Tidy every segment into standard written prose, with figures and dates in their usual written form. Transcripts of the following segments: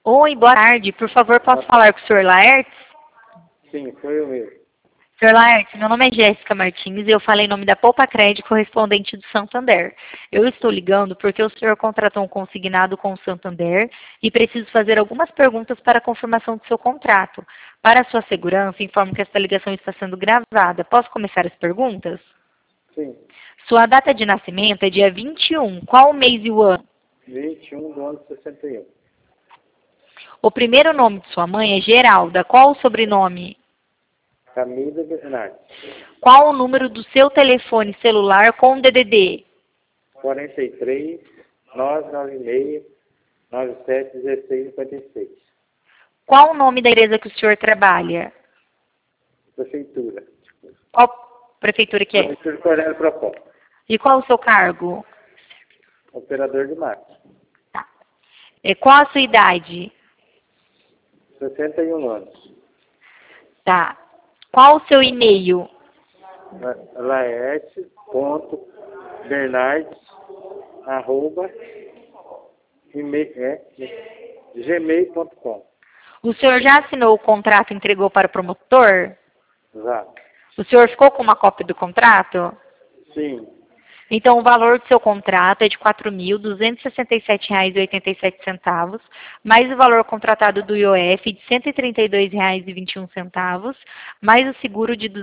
Oi, boa tarde. Por favor, posso falar com o senhor Laertes? Sim, foi eu mesmo. Senhor Laertes, meu nome é Jéssica Martins e eu falei em nome da Poupa Crédito, correspondente do Santander. Eu estou ligando porque o senhor contratou um consignado com o Santander e preciso fazer algumas perguntas para a confirmação do seu contrato. Para a sua segurança, informo que esta ligação está sendo gravada. Posso começar as perguntas? Sim, Sua data de nascimento é dia 21. Qual o mês e o ano? 21 do ano de 61. O primeiro nome de sua mãe é Geralda. Qual o sobrenome? Camila Bernardes. Qual o número do seu telefone celular com DDD? 43 996 97 16 56. Qual o nome da empresa que o senhor trabalha? Prefeitura. Qual prefeitura que é? Prefeitura Cornélio Procópio. E qual o seu cargo? Operador de máquina. Tá. Qual a sua idade? 61 anos. Tá. Qual o seu e-mail? laerte.bernardes@gmail.com. O senhor já assinou o contrato e entregou para o promotor? Já. O senhor ficou com uma cópia do contrato? Sim. Então, o valor do seu contrato é de R$ 4.267,87, mais o valor contratado do IOF de R$ 132,21, mais o seguro de R$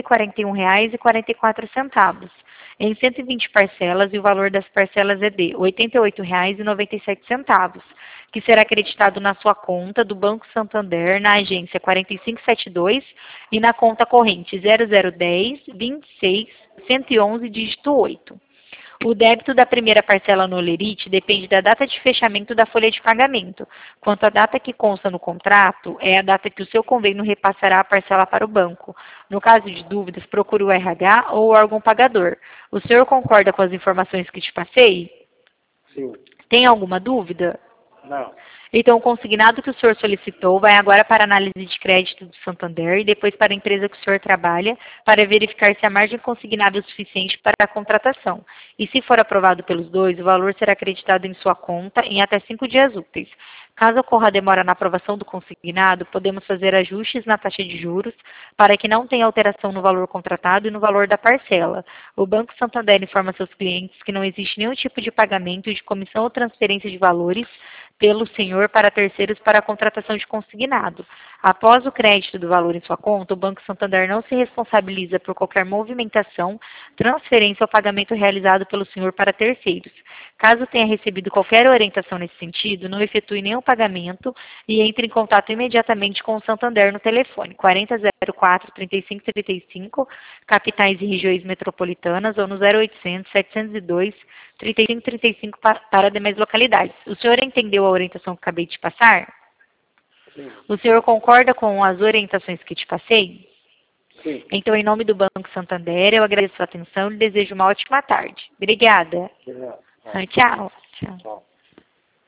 241,44, em 120 parcelas, e o valor das parcelas é de R$ 88,97, que será acreditado na sua conta do Banco Santander, na agência 4572 e na conta corrente 0010 26 111, dígito 8. O débito da primeira parcela no Olerite depende da data de fechamento da folha de pagamento. Quanto à data que consta no contrato, é a data que o seu convênio repassará a parcela para o banco. No caso de dúvidas, procure o RH ou o órgão pagador. O senhor concorda com as informações que te passei? Sim. Tem alguma dúvida? Não. Então, o consignado que o senhor solicitou vai agora para a análise de crédito do Santander e depois para a empresa que o senhor trabalha para verificar se a margem consignada é suficiente para a contratação. E se for aprovado pelos dois, o valor será acreditado em sua conta em até 5 dias úteis. Caso ocorra demora na aprovação do consignado, podemos fazer ajustes na taxa de juros para que não tenha alteração no valor contratado e no valor da parcela. O Banco Santander informa seus clientes que não existe nenhum tipo de pagamento de comissão ou transferência de valores pelo senhor para terceiros para a contratação de consignado. Após o crédito do valor em sua conta, o Banco Santander não se responsabiliza por qualquer movimentação, transferência ou pagamento realizado pelo senhor para terceiros. Caso tenha recebido qualquer orientação nesse sentido, não efetue nenhum pagamento e entre em contato imediatamente com o Santander no telefone 4004-3535, capitais e regiões metropolitanas, ou no 0800 702 3535 para demais localidades. O senhor entendeu a orientação que acabei de passar? Sim. O senhor concorda com as orientações que te passei? Sim. Então, em nome do Banco Santander, eu agradeço a sua atenção e desejo uma ótima tarde. Obrigada. Não. Tchau. Tchau. Tchau.